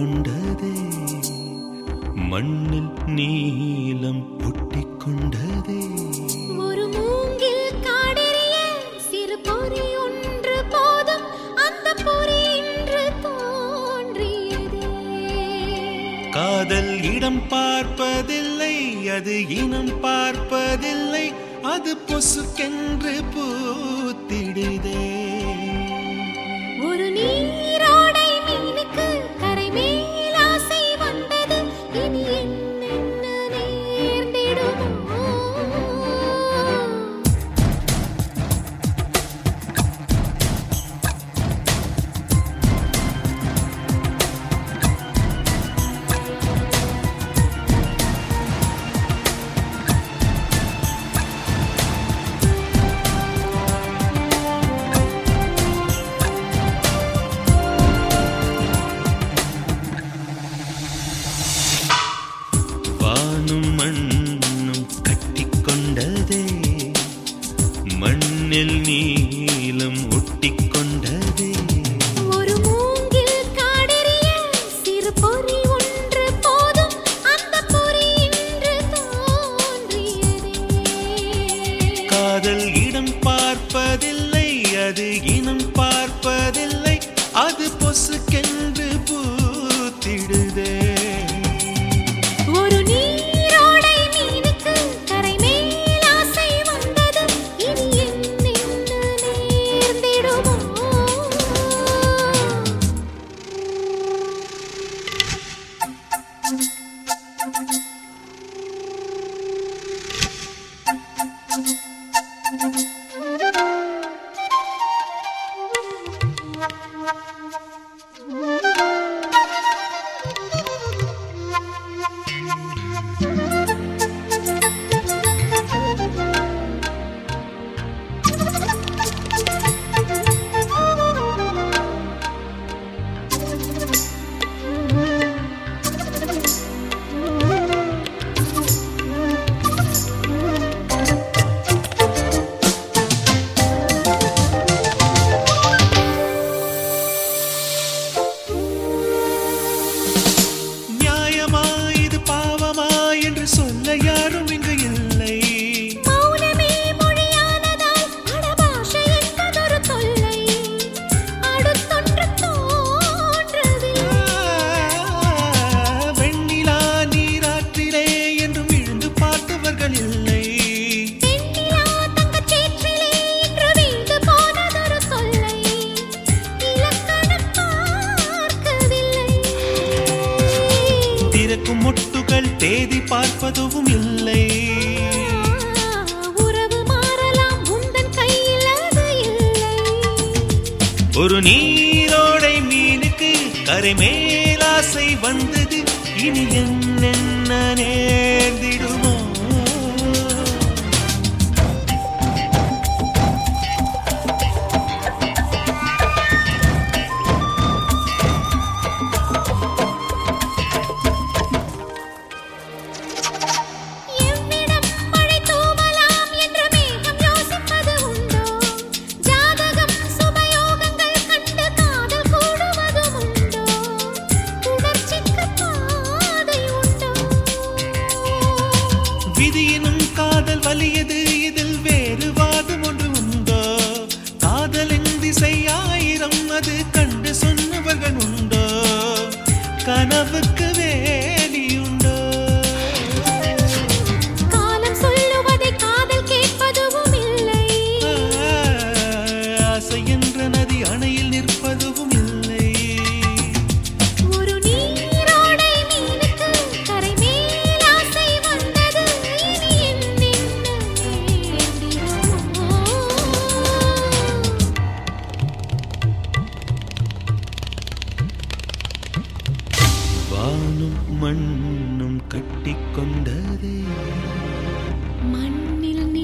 கொண்டதே மண்ணில் நீலம் ஒட்டிக்கொண்டதே ஒரு மூங்கில் காடெரிய சிறு பொறி ஒன்று போதும் அந்த பொறி இன்று தோன்றியதே காதல் இடம் பார்ப்பதில்லை அது இனம் பார்ப்பதில்லை அது பொசுக்கென்று பூத்திடுதே ஒரு நீரோடை மீனுக்கு கரை மேல் ஆசை வந்தது இனி என்னென்ன நேர்ந்திடுமோ மண்ணில் நீலம் ஒட்டிக்கொண்டதே ஒரு மூங்கில் காடெரிய சிறு பொறி ஒன்று போதும் அந்த பொறி இன்று தோன்றியதே காதல் இடம் பார்ப்பதில்லை அது இனம் பார்ப்பதில்லை அது பொசுக்கென்று பூத்திடுதே ஒரு நீரோடை மீனுக்கு கரை மேல் ஆசை வந்தது இனி என்னென்ன நேர்ந்திடுமோ சொல்ல யாரும் இங்கு இல்லை மௌனமே மொழியானதால் அடபாஷை என்பதொரு தொல்லை அடுத்தொன்று தோன்றவில்லை வெண்ணிலா நீராற்றிலே என்றும் விழுந்து பார்த்தவர்கள் இல்லை வெண்ணிலா தங்கச் சேற்றிலே என்று வீழ்ந்து போனதொரு தொல்லை இலக்கணம் பார்க்கவில்லை திறக்கும் மொட்டுகள் தேதி பார்ப்பதும் இல்லை உறவு மாறலாம் உந்தன் கையில் அது இல்லை ஒரு நீரோடை மீனுக்கு கரை மேல் ஆசை வந்தது இனி என்னென்ன நேர்ந்திடுமோ விதியினும் காதல் வலியது இதில் வேறு வாதம் ஒன்று உண்டோ காதலின் திசை ஆயிரம் அது கண்டு சொன்னவர்கள் உண்டோ கனவுக்கு வேலியுண்டோ காலம் சொல்லுவதை காதல் கேட்பதும் இல்லை ஆசை என்ற நதி அணையில் நிற்பதும் இல்லை ஒரு நீரோடை மீனுக்கு கரை மேல் ஆசை வந்தது இனி என்னென்ன நேர்ந்திடுமோ வானும் மண்ணும் கட்டிக்கொண்டதே மண்ணில்